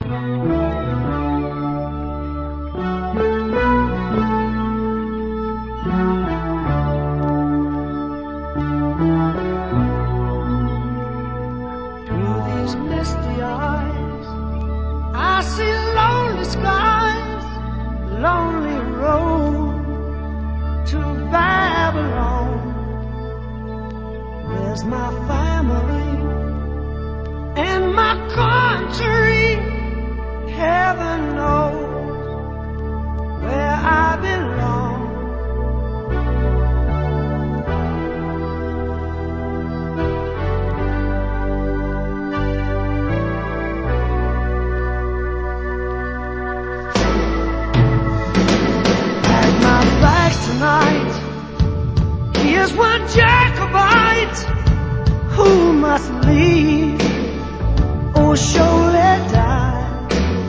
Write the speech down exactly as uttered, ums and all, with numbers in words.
Through these misty eyes, I see lonely skies, lonely road to Babylon. Where's my family and my country? Heaven knows where I belong. Pack my bags tonight. Here's one Jacobite who must leave. Oh, show